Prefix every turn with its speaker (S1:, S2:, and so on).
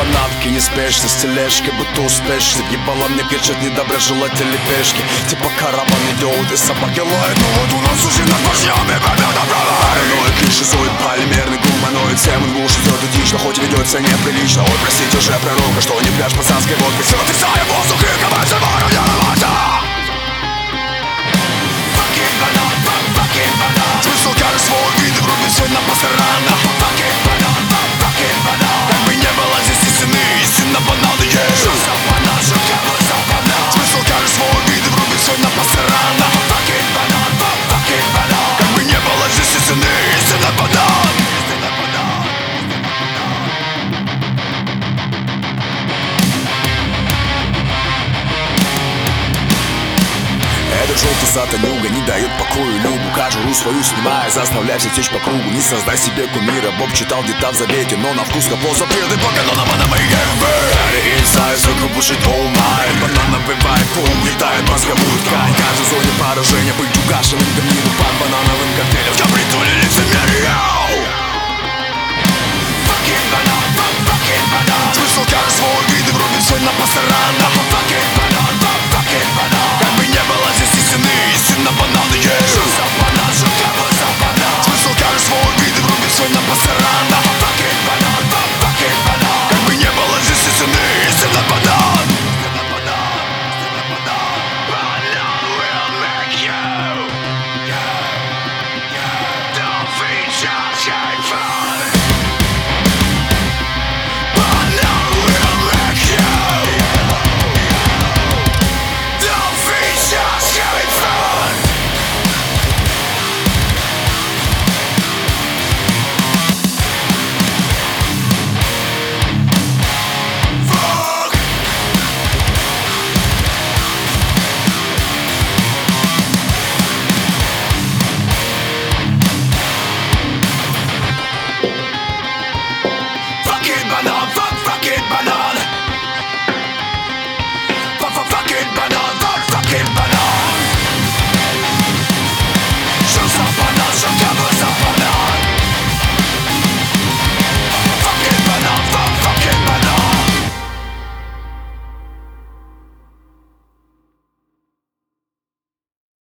S1: фанатки, неспешность, тележкой, будто успешный. Ебало мне кричат недоброжелатели пешки. Типа караван идет и собаки лают. Ну вот у нас уже над башнями победа права. Параноик и шизоид, полимерный гуманоид. Сэмон Вулш идет этично, хоть ведется неприлично. Ой, простите уже пророка, что не пляж пацанской водкой. Все отрицая воздух и ковается ворона. Смысл каждый свой вид, вроде все на пасторана. Как бы не было здесь истины, истинно бананы есть. Смысл каждый свой вид, вроде все на пасторана. Как бы не было здесь истины, истинно банан. Этот желтый сатанюга не дает покою любу. Кожуру свою снимая, заставляя все течь по кругу. Не создай себе кумира, Боб читал где-то в завете, но на вкус капо запреты по канонам АНМ. Инсайд, сука, бушит оумайт. Банановый вайп, улетает мозговую ткань. Каждой зоне поражения быть угашенным гнилу под банановым коктейлем. В притуле лицемерие. Fucking банан.